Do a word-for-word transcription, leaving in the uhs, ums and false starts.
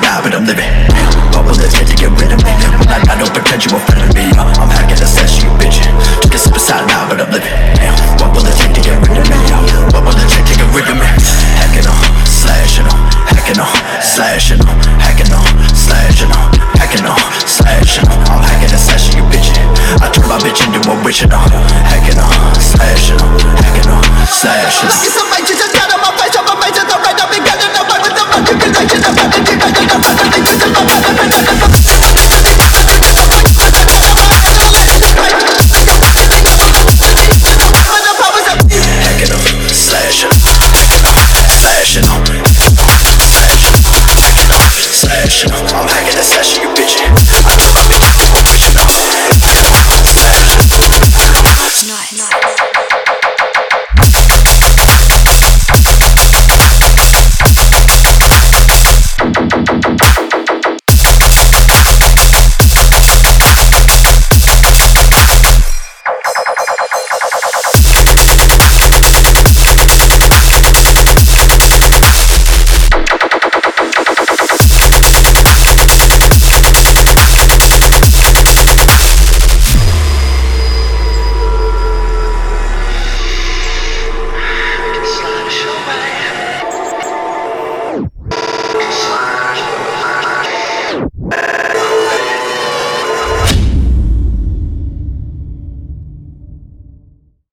now, but I'm living. What will it take to get rid of me? When I, I don't pretend you a friend of me. I'm hacking the session, you bitchin'. Took a sip of silent now, but I'm living. What will it take to get rid of me? What will it take to get rid of me? Hacking on, slashing on, hacking on, slashing on, hacking on, slashing on, hacking on, slashing on. I'm hacking the session, you bitchin'. I turn my bitch into a witch and I'm hacking on, slashing on, hacking on, slashing on. Like some righteous and down on my face, I'm amazing, the right, I've been getting away with the fucking relation. I'm about to keep it in the fucking thing, this is my weapon, but I'm not hacking on, slashing, hacking on, slashing on, slashing, hacking on, slashing on. I'm hacking the session, you bitchin'.